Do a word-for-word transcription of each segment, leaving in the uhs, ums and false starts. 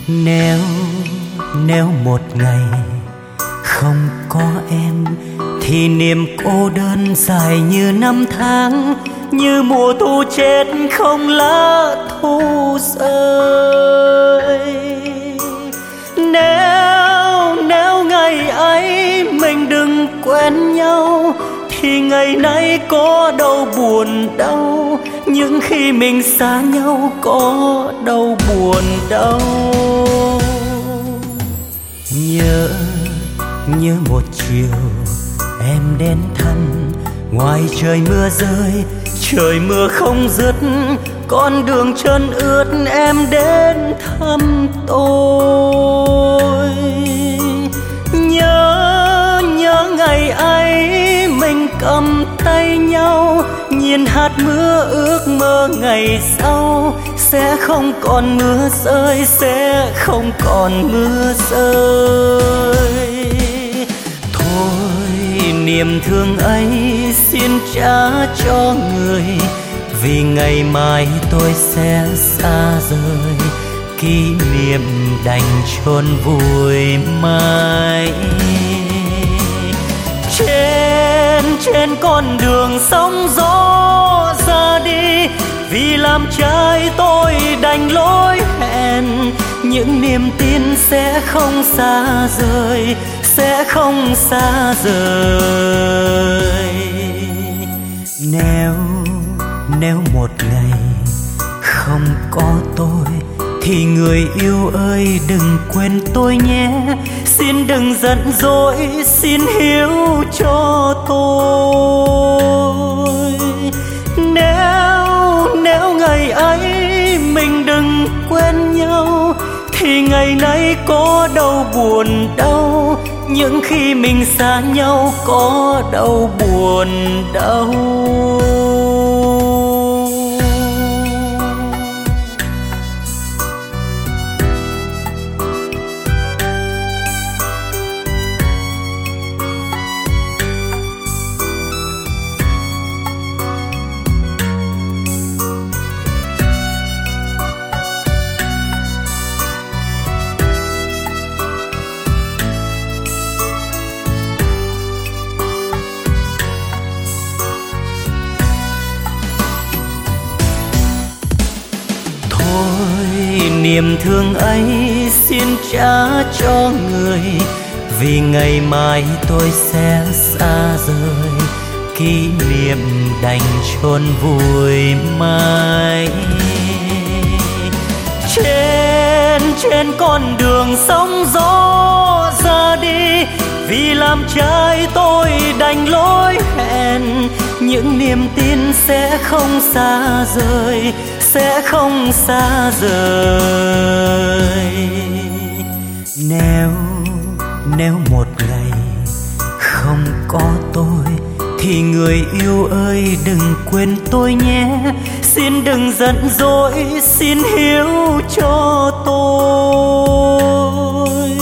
Nếu nếu một ngày không có em thì niềm cô đơn dài như năm tháng, như mùa thu chết không lá thu rơi. Nếu nếu ngày ấy mình đừng quen nhau thì ngày nay có đâu buồn đâu, nhưng khi mình xa nhau có đâu buồn đâu. Nhớ nhớ một chiều em đến thăm, ngoài trời mưa rơi trời mưa không dứt, con đường chân ướt em đến thăm tôi. Nhớ nhớ ngày ấy mình cầm tay nhau, nhìn hạt mưa ước mơ ngày sau sẽ không còn mưa rơi, sẽ không còn mưa rơi. Thôi niềm thương ấy xin trả cho người, vì ngày mai tôi sẽ xa rời, kỷ niệm đành chôn vùi mãi. Trên trên con đường sóng gió ra đi, vì làm trai tôi đành lỗi hẹn, những niềm tin sẽ không xa rời, sẽ không xa rời. Nếu nếu một ngày không có tôi thì người yêu ơi đừng quên tôi nhé, xin đừng giận dỗi, xin hiểu cho tôi. Nếu nếu ngày ấy mình đừng quên nhau thì ngày nay có đâu buồn đâu, nhưng khi mình xa nhau có đâu buồn đâu. Niềm thương ấy xin trả cho người, vì ngày mai tôi sẽ xa rời, kỷ niệm đành chôn vùi mãi. Trên trên con đường sóng gió ra đi, vì làm trai tôi đành lỗi hẹn, những niềm tin sẽ không xa rời, sẽ không xa rời. Nếu nếu một ngày không có tôi thì người yêu ơi đừng quên tôi nhé, xin đừng giận dỗi, xin hiểu cho tôi.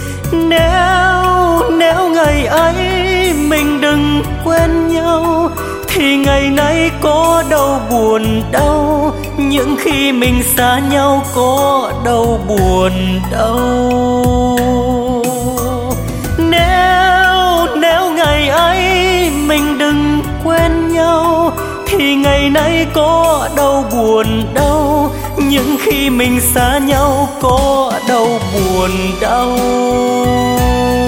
Nếu nếu ngày ấy mình đừng quên nhau thì ngày nay có đâu buồn đâu, những khi mình xa nhau có đâu buồn đâu. Nếu nếu ngày ấy mình đừng quên nhau thì ngày nay có đâu buồn đâu, những khi mình xa nhau có đâu buồn đâu.